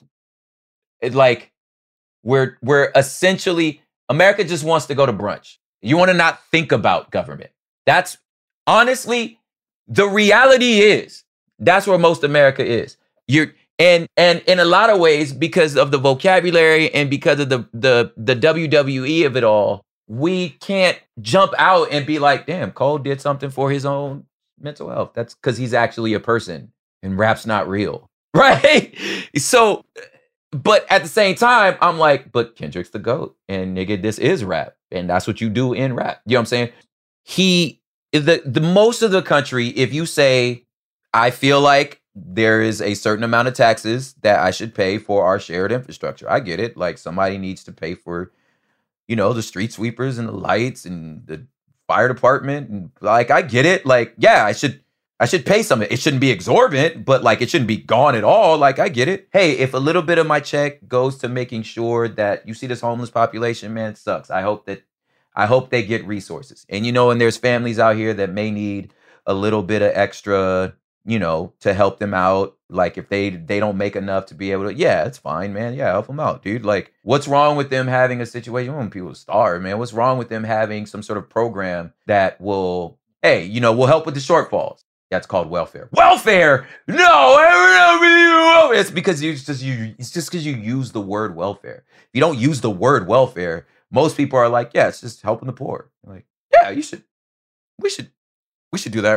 We're essentially, America just wants to go to brunch. You want to not think about government. That's honestly, the reality is, that's where most America is. And in a lot of ways, because of the vocabulary and because of the WWE of it all, we can't jump out and be like, damn, Cole did something for his own mental health. That's because he's actually a person and rap's not real. Right? So, but at the same time, I'm like, but Kendrick's the GOAT. And nigga, this is rap. And that's what you do in rap. You know what I'm saying? The most of the country, if you say, I feel like there is a certain amount of taxes that I should pay for our shared infrastructure. I get it. Like, somebody needs to pay for, the street sweepers and the lights and the fire department. And like, I get it. Like, yeah, I should pay some. It shouldn't be exorbitant, but like, it shouldn't be gone at all. Like, I get it. Hey, if a little bit of my check goes to making sure that you see this homeless population, man, it sucks. I hope they get resources. And, and there's families out here that may need a little bit of extra, to help them out. Like, if they don't make enough to be able to, yeah, it's fine, man. Yeah, help them out, dude. Like, what's wrong with them having a situation? We want people to starve, man. What's wrong with them having some sort of program that will, hey, will help with the shortfalls? That's called welfare. Welfare? No, it's because it's just because you use the word welfare. If you don't use the word welfare, most people are like, yeah, it's just helping the poor. Like, yeah, we should do that, right?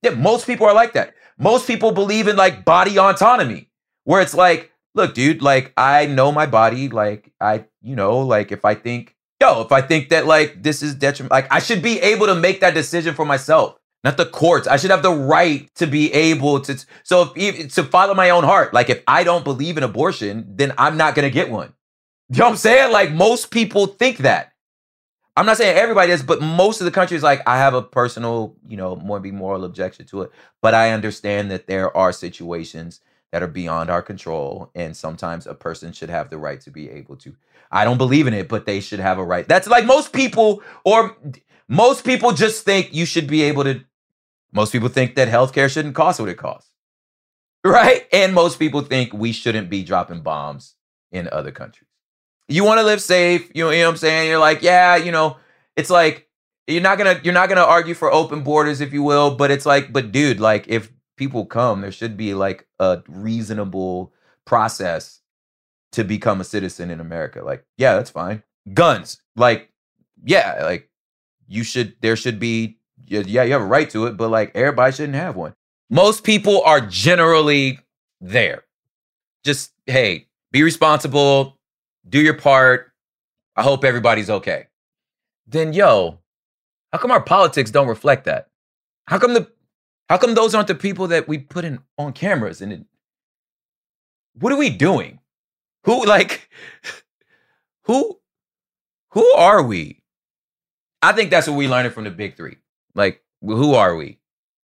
Yeah, most people are like that. Most people believe in like body autonomy, where it's like, look, dude, like I know my body, like if I think that like this is detrimental, like I should be able to make that decision for myself, not the courts. I should have the right to be able to. So to follow my own heart, like if I don't believe in abortion, then I'm not going to get one. You know what I'm saying? Like most people think that. I'm not saying everybody is, but most of the country is like, I have a personal, moral objection to it. But I understand that there are situations that are beyond our control. And sometimes a person should have the right to be able to. I don't believe in it, but they should have a right. That's like most people just think you should be able to. Most people think that healthcare shouldn't cost what it costs. Right? And most people think we shouldn't be dropping bombs in other countries. You want to live safe, you know what I'm saying? You're like, yeah, it's like you're not gonna argue for open borders, if you will, but it's like, but dude, like if people come, there should be like a reasonable process to become a citizen in America. Like, yeah, that's fine. Guns, like, yeah, like there should be, yeah, you have a right to it, but like everybody shouldn't have one. Most people are generally there. Just, hey, be responsible. Do your part. I hope everybody's okay. Then, how come our politics don't reflect that? How come those aren't the people that we put in on cameras? And what are we doing? Who are we? I think that's what we learned from the big three. Like, who are we?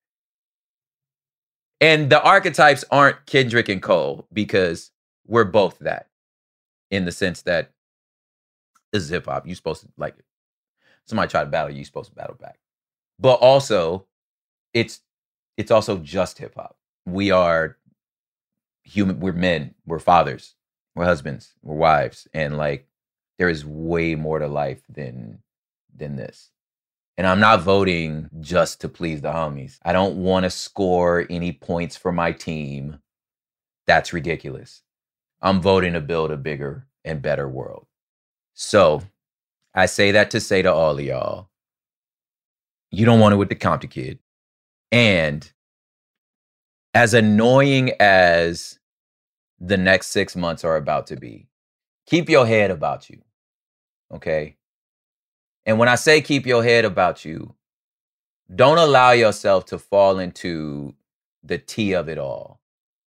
And the archetypes aren't Kendrick and Cole because we're both that. In the sense that this is hip hop, you're supposed to like it. Somebody try to battle you, you're supposed to battle back. But also, it's also just hip hop. We are human. We're men. We're fathers. We're husbands. We're wives. And like, there is way more to life than this. And I'm not voting just to please the homies. I don't want to score any points for my team. That's ridiculous. I'm voting to build a bigger and better world. So I say that to say to all of y'all, you don't want it with the Compton kid. And as annoying as the next 6 months are about to be, keep your head about you, okay? And when I say keep your head about you, don't allow yourself to fall into the tea of it all.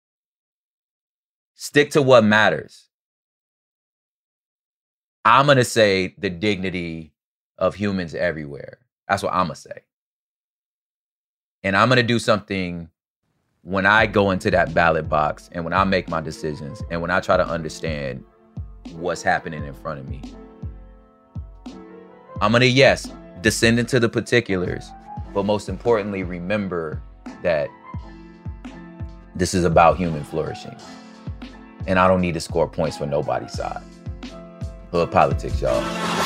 Stick to what matters. I'm going to say the dignity of humans everywhere. That's what I'm going to say. And I'm going to do something when I go into that ballot box and when I make my decisions and when I try to understand what's happening in front of me. I'm going to, yes, descend into the particulars, but most importantly, remember that this is about human flourishing. And I don't need to score points for nobody's side. Hood politics, y'all.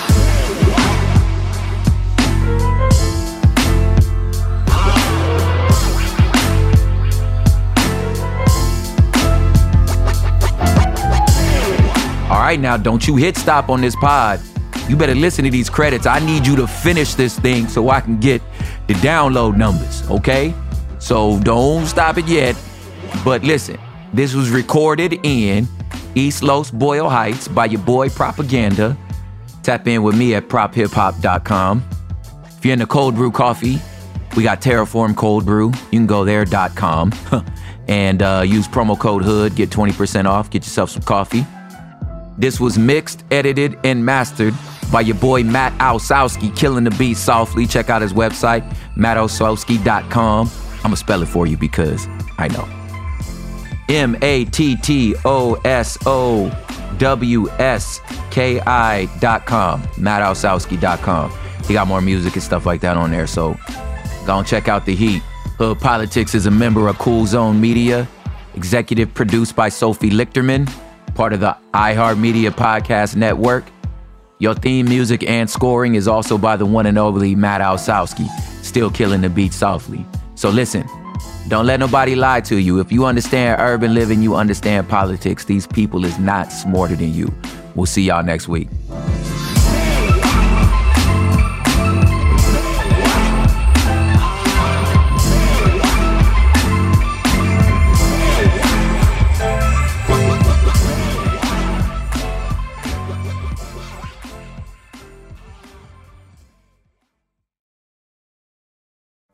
All right, now don't you hit stop on this pod. You better listen to these credits. I need you to finish this thing so I can get the download numbers, okay? So don't stop it yet. But listen, this was recorded in East Los Boyle Heights by your boy Propaganda. Tap in with me at prophiphop.com. If you're into cold brew coffee, we got Terraform Cold Brew. You can go there.com and use promo code HOOD, get 20% off, get yourself some coffee. This was mixed, edited, and mastered by your boy Matt Osowski, killing the beat softly. Check out his website, mattossowski.com. I'm going to spell it for you because I know. MattoSowski.com. MattOsowski.com. He got more music and stuff like that on there, so go and check out the heat. Hood Politics is a member of Cool Zone Media, executive produced by Sophie Lichterman, part of the iHeartMedia Podcast Network. Your theme music and scoring is also by the one and only Matt Osowski, still killing the beat softly. So listen, don't let nobody lie to you. If you understand urban living, you understand politics. These people is not smarter than you. We'll see y'all next week.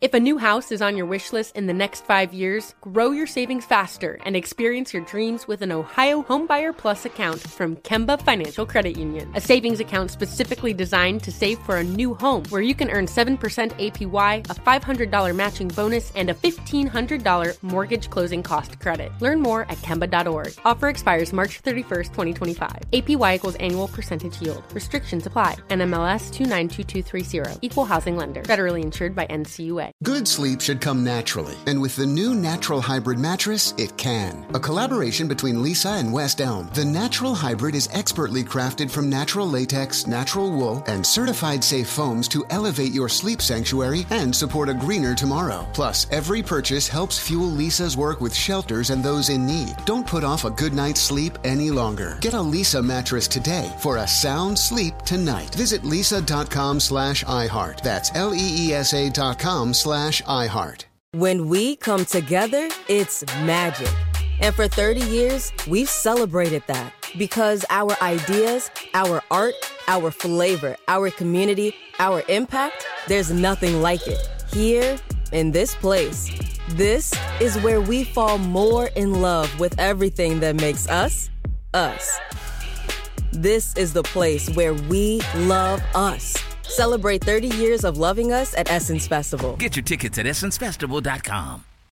If a new house is on your wish list in the next 5 years, grow your savings faster and experience your dreams with an Ohio Homebuyer Plus account from Kemba Financial Credit Union. A savings account specifically designed to save for a new home where you can earn 7% APY, a $500 matching bonus, and a $1,500 mortgage closing cost credit. Learn more at Kemba.org. Offer expires March 31st, 2025. APY equals annual percentage yield. Restrictions apply. NMLS 292230. Equal housing lender. Federally insured by NCUA. Good sleep should come naturally, and with the new Natural Hybrid mattress, it can. A collaboration between Lisa and West Elm, the Natural Hybrid is expertly crafted from natural latex, natural wool, and certified safe foams to elevate your sleep sanctuary and support a greener tomorrow. Plus, every purchase helps fuel Lisa's work with shelters and those in need. Don't put off a good night's sleep any longer. Get a Lisa mattress today for a sound sleep tonight. Visit lisa.com/iHeart. That's LEESA.com/iHeart. When we come together, it's magic. And for 30 years, we've celebrated that because our ideas, our art, our flavor, our community, our impact, there's nothing like it. Here, in this place, this is where we fall more in love with everything that makes us, us. This is the place where we love us. Celebrate 30 years of loving us at Essence Festival. Get your tickets at EssenceFestival.com.